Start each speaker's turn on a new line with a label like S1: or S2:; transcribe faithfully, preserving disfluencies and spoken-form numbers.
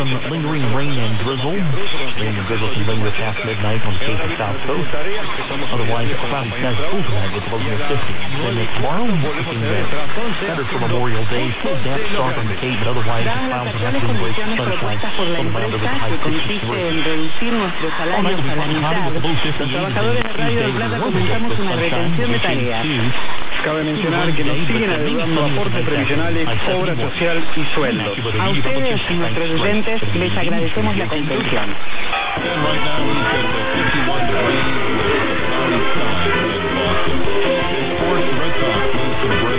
S1: Some lingering rain and drizzle. Rain and drizzle can linger past midnight on the Cape and South Coast. Otherwise, cloudy skies cool tonight with lows near fifty. Then tomorrow, looking better for Memorial Day. Still damp start on the Cape, but otherwise the clouds will have to break sunshine. Some mild over the high sixty-three. All night will be fun, cloudy with the low fifty-eight. Tuesday,
S2: comenzamos una retención de tareas.
S3: Cabe mencionar que nos siguen adeudando aportes previsionales, obra social y sueldos.
S2: A ustedes, nuestros oyentes, les agradecemos la comprensión.